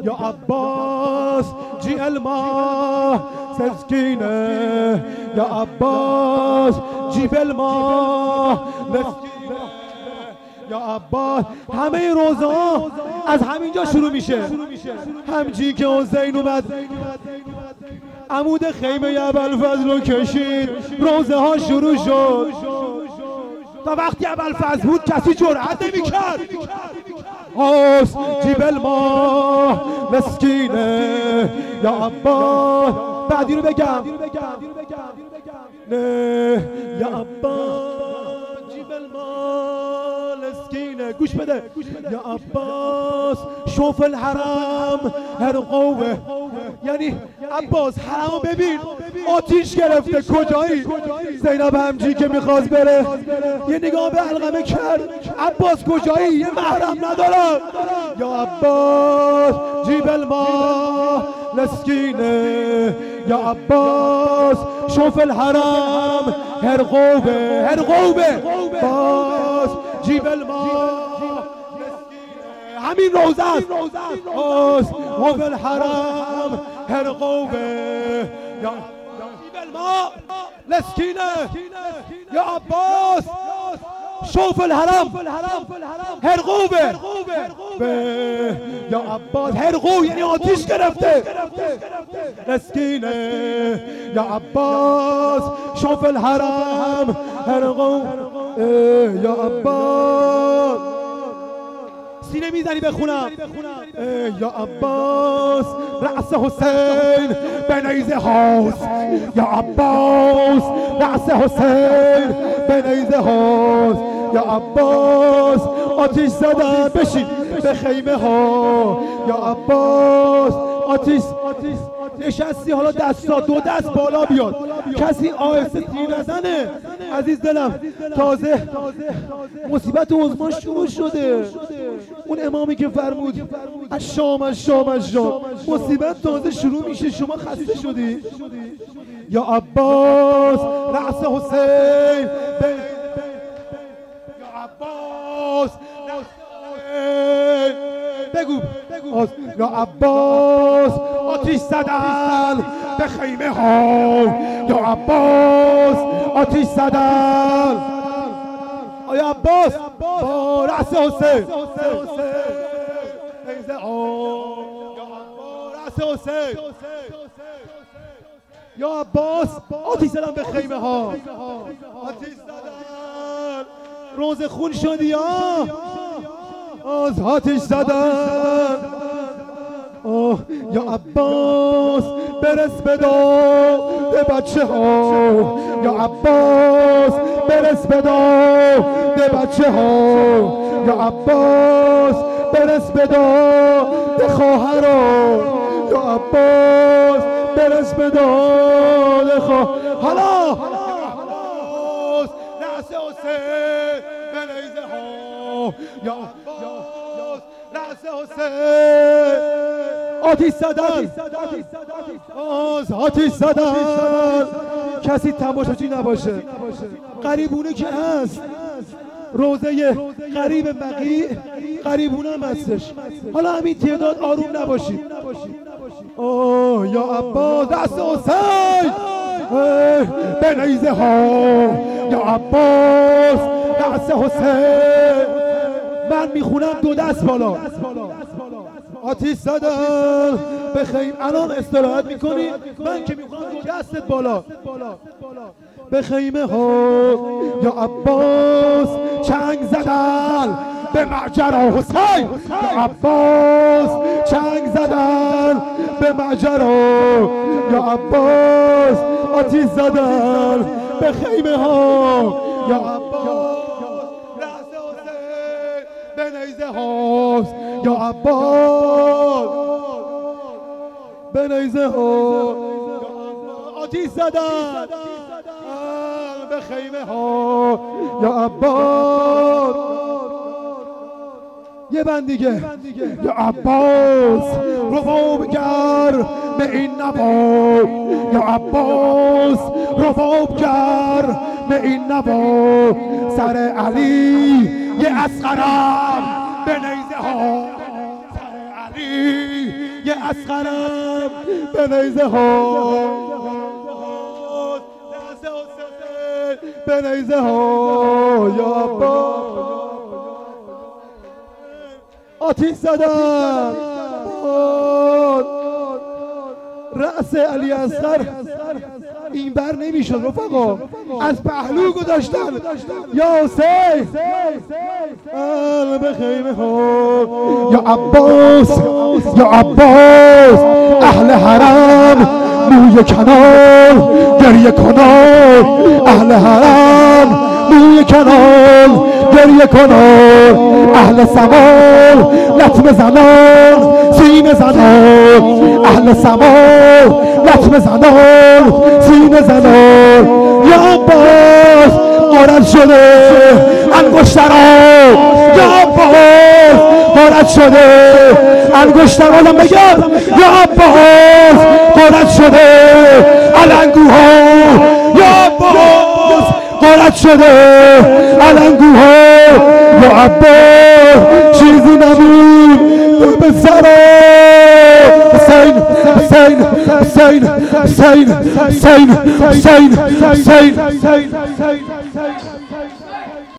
یا عباس جی الماء سسکینه یا عباس جیب الماء یا عباس. همه روزه از همینجا شروع میشه. همچی که حسین اومد عمود خیمه ابوالفضل رو کشید، روزه ها شروع شد. تا وقتی ابوالفضل بود کسی جرأت نمی‌کرد. عباس جیب الماء مسکینه یا عباس. بعدی رو بگم نه یا عباس جیب الماء مسکینه. گوش بده. یا عباس شوف الحرم هرقوه. یعنی عباس حرمو ببین آتیش گرفته. کجایی؟ زینب همچی که میخواست بره یه نگاه به علقمه کرد. عباس کجایی؟ یه محرم ندارم. یا عباس جیب الماء مسکینه یا عباس شوف الحرم هرقوه. عباس جیب الماء همین روزه است. شوف الحرم هرقوه یا جیب الماء مسکینه یا عباس شوف الحرم هرقوه یا عباس. هرقو یعنی آتیش گرفته. مسکینه یا عباس شوف الحرم هرقوه یا عباس. سینه میزنی بخونم. یا عباس رأس حسین به نیزه هاست. یا عباس رأس حسین به نیزه هاست. یا عباس آتیش زدن بشین به خیمه ها. یا عباس آتیش نشستی حالا دستا دو دست بالا بیاد. کسی آهسته تیر نزنه. عزیز دلم تازه مصیبت عظما شروع شده. اون امامی که فرمود از شام مصیبت تازه شروع میشه. شما خسته شدی؟ یا عباس رأس حسین یا عباس بگو یا عباس آتیش زدن به خیمه ها. یا عباس آتیش زدن. یا عباس با رأس حسین رأس حسین. یا عباس آتیش زدن به خیمه ها. آتیش زدن. روز خون شدی از آتیش زدن. یا عباس برس به داد بچه ها. یا عباس برس به داد بچه ها. یا عباس برس به داد خواهران. یا عباس برس به داد حالا رأس حسین به نیزه ها. یا عباس رأس حسین آتیش زدن. آتیش زدن. کسی تماشاچی نباشه. قریبونه که هست روزه قریب بقیع قریبونه هم هستش. حالا همین تعداد آروم نباشید. یا عباس دست حسین به نیزه ها. یا عباس دست حسین. من میخونم دو دست بالا. آتیش زدن به خیمه. الان استراحت میکنی. من که میخونم دو دستت بالا به خیمه ها. یا عباس چنگ زدن به معجرا حسین. یا عباس چنگ زدن به معجرا. یا عباس آتیش زدن به خیمه ها. یا عباس رأس حسین به نیزه هاست. یا عباس به نیزه ها. آتیش زدن به خیمه ها. یا عباس یه بند دیگه. یا عباس ربابگر به این نوا. یا عباس ربابگر به این نوا. سر علی یه اصغرم به نیزه ها. سر علی اسقرم به نیزه ها به نیزه ها یا عباس آتیش زدن رأس علی اصغر این بر نمیشد رفقا، از پهلو گذاشتن یا حسین قلب خیمه ها یا عباس یا عباس اهل حرم موی کنار گریه کنار اهل حرم موی کنار گریه کنار اهل سمار لطمه زنان سینه زنان اهل سمار لطمه زنان سینه زنان یا عباس قرد شده انگشتران یا عباس قرد شده انگشتران بگم یا عباس قرد شده علنگوها یا عباس قرد شده علنگوها یا عباس چیزی نبود به سرا حسین حسین حسین حسین حسین حسین حسین